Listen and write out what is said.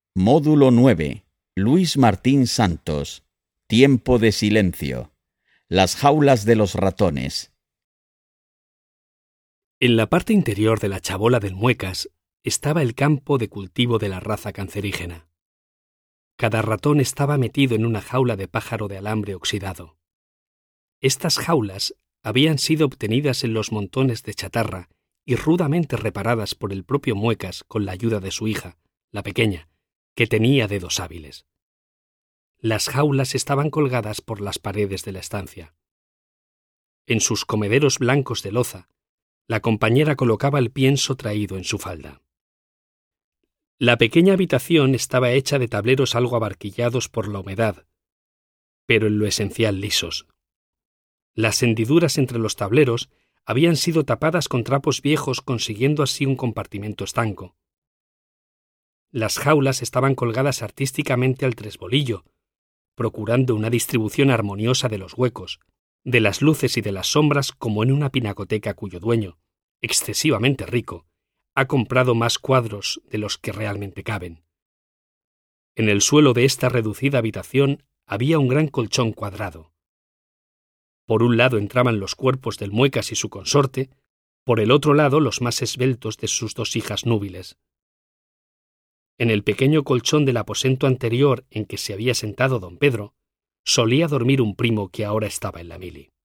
Módulo 9. Luis Martín Santos. Tiempo de silencio. Las jaulas de los ratones. En la parte interior de la chabola del Muecas estaba el campo de cultivo de la raza cancerígena. Cada ratón estaba metido en una jaula de pájaro de alambre oxidado. Estas jaulas habían sido obtenidas en los montones de chatarra y rudamente reparadas por el propio Muecas con la ayuda de su hija, la pequeña, que tenía dedos hábiles. Las jaulas estaban colgadas por las paredes de la estancia. En sus comederos blancos de loza, la compañera colocaba el pienso traído en su falda. La pequeña habitación estaba hecha de tableros algo abarquillados por la humedad, pero en lo esencial lisos. Las hendiduras entre los tableros habían sido tapadas con trapos viejos, consiguiendo así un compartimento estanco. Las jaulas estaban colgadas artísticamente al tresbolillo, procurando una distribución armoniosa de los huecos, de las luces y de las sombras, como en una pinacoteca cuyo dueño, excesivamente rico, ha comprado más cuadros de los que realmente caben. En el suelo de esta reducida habitación había un gran colchón cuadrado. Por un lado entraban los cuerpos del Muecas y su consorte, por el otro lado los más esbeltos de sus dos hijas núbiles. En el pequeño colchón del aposento anterior en que se había sentado don Pedro, solía dormir un primo que ahora estaba en la mili.